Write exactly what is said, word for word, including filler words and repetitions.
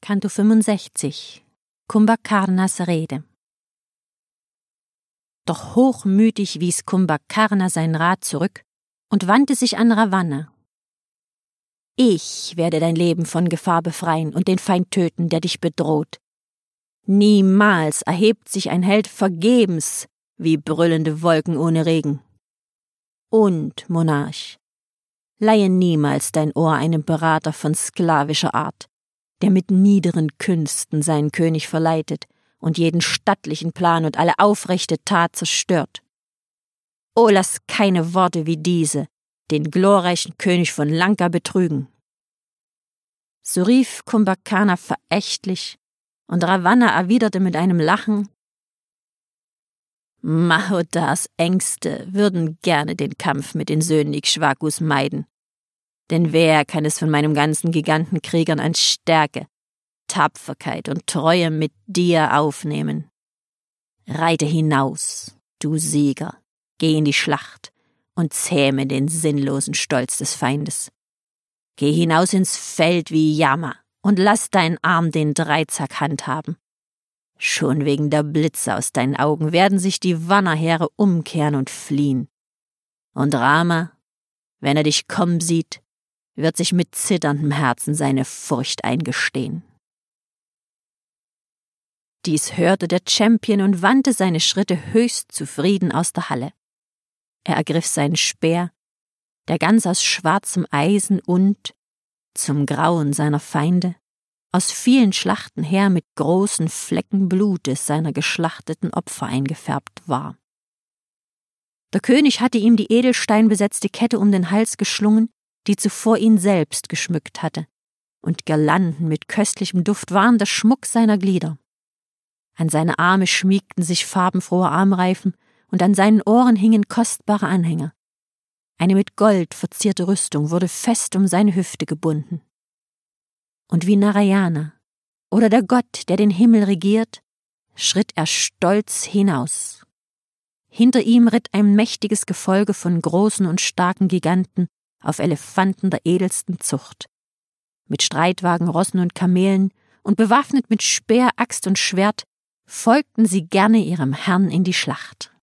Canto fünfundsechzig Kumbhakarnas Rede. Doch hochmütig wies Kumbhakarna sein Rat zurück und wandte sich an Ravana. Ich werde dein Leben von Gefahr befreien und den Feind töten, der dich bedroht. Niemals erhebt sich ein Held vergebens wie brüllende Wolken ohne Regen. Und, Monarch, leihe niemals dein Ohr einem Berater von sklavischer Art, der mit niederen Künsten seinen König verleitet und jeden stattlichen Plan und alle aufrechte Tat zerstört. O, lass keine Worte wie diese den glorreichen König von Lanka betrügen. So rief Kumbhakarna verächtlich, und Ravana erwiderte mit einem Lachen: Mahodhas Ängste würden gerne den Kampf mit den Söhnen Ikshvakus meiden. Denn wer kann es von meinem ganzen Gigantenkriegern an Stärke, Tapferkeit und Treue mit dir aufnehmen? Reite hinaus, du Sieger, geh in die Schlacht und zähme den sinnlosen Stolz des Feindes. Geh hinaus ins Feld wie Yama und lass deinen Arm den Dreizack handhaben. Schon wegen der Blitze aus deinen Augen werden sich die Vanna-Heere umkehren und fliehen. Und Rama, wenn er dich kommen sieht, wird sich mit zitterndem Herzen seine Furcht eingestehen. Dies hörte der Champion und wandte seine Schritte höchst zufrieden aus der Halle. Er ergriff seinen Speer, der ganz aus schwarzem Eisen und, zum Grauen seiner Feinde, aus vielen Schlachten her mit großen Flecken Blutes seiner geschlachteten Opfer eingefärbt war. Der König hatte ihm die edelsteinbesetzte Kette um den Hals geschlungen, die zuvor ihn selbst geschmückt hatte, und Girlanden mit köstlichem Duft waren der Schmuck seiner Glieder. An seine Arme schmiegten sich farbenfrohe Armreifen, und an seinen Ohren hingen kostbare Anhänger. Eine mit Gold verzierte Rüstung wurde fest um seine Hüfte gebunden. Und wie Narayana, oder der Gott, der den Himmel regiert, schritt er stolz hinaus. Hinter ihm ritt ein mächtiges Gefolge von großen und starken Giganten auf Elefanten der edelsten Zucht, mit Streitwagen, Rossen und Kamelen, und bewaffnet mit Speer, Axt und Schwert folgten sie gerne ihrem Herrn in die Schlacht.